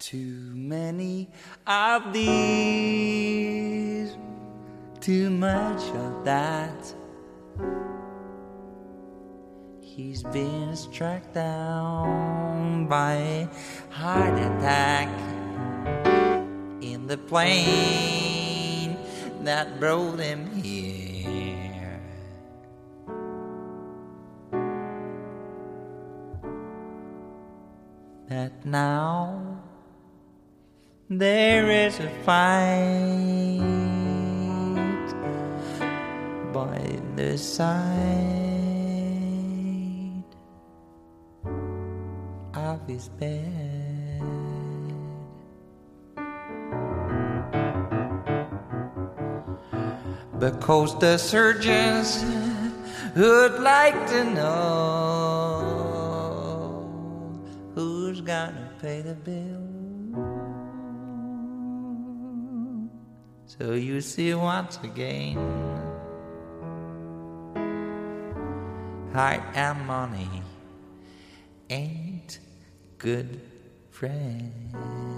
Too many of these, too much of that. He's been struck down by a heart attack in the plane that brought him here. That now there is a fight by the side of his bed. Because the surgeons would like to know who's gonna pay the bill. So you see once again, heart and money ain't good friends.